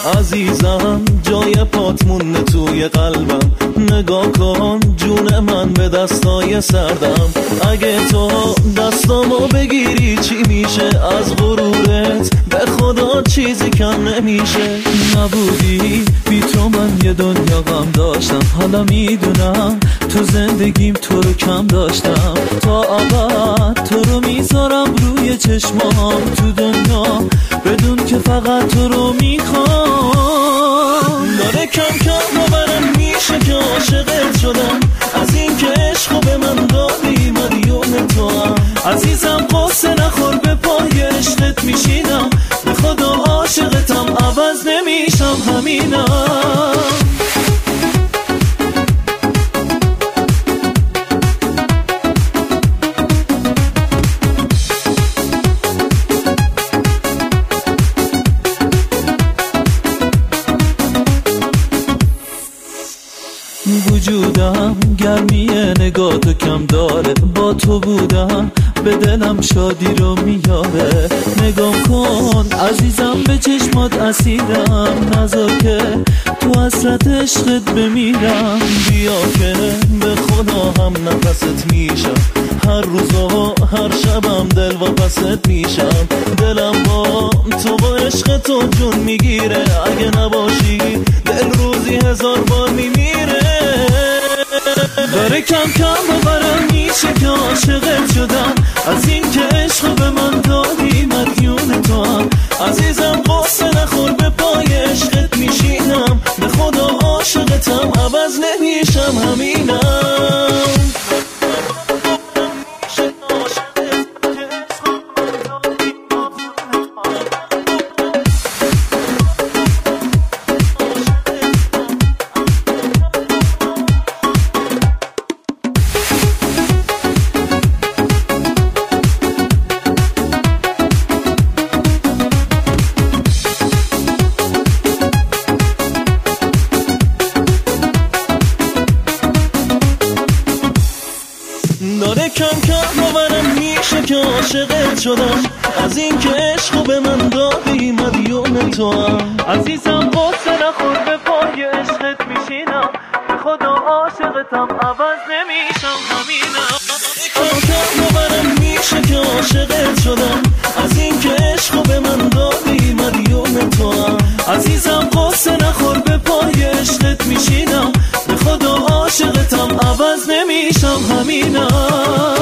عزیزم جای پات مونه توی قلبم، نگاه کن جون من به دستای سردم. اگه تو دستامو بگیری چی میشه؟ از غرورت به خدا چیزی کم نمیشه. نبودی بی تو من یه دنیا غم داشتم، حالا میدونم تو زندگیم تو رو کم داشتم. تا ابد تو رو میذارم روی چشمام تو دنیا، بدون که فقط تو رو میخوام. داره کم کم باورم میشه که عاشقت شدم، از این که عشقو به من دادی مدیون تو هم. عزیزم قصه نخور به پای عشقت میشینم، به خدا عاشقتم عوض نمیشم همینم. وجودم گرمی نگاه تو کم داره، با تو بودم به دلم شادی رو میاره. نگاه کن عزیزم به چشمات اسیرم، نذار که تو حسرت عشقت بمیرم. بیا که به خدا هم نفست میشم، هر روز و هر شبم دل واپست میشم. دلم با تو با عشق تو جون میگیره، اگه نباشی دل روزی 1000 بار میمیره. داره کم کم باورم میشه که عاشقت شدم، از این که عشق به من دادی مدیون تو هم. عزیزم قصه نخور به پای عشقت میشینم، به خدا عاشقتم عوض نمیشم همینم. داره کم کم باورم میشه که عاشقت شدم، از این که عشقو به من دادی مدیون تو هم. عزیزم قصه نخور به پای عشقت میشینم، به خدا عاشقتم عوض نمیشم همینم. کم کم باورم میشه که عاشقت شدم، از این که عشقو به من دادی مدیون تو هم. عزیزم قصه نخور به پای عشقت میشینم، به خدا عاشقتم عوض نمیشم همینم.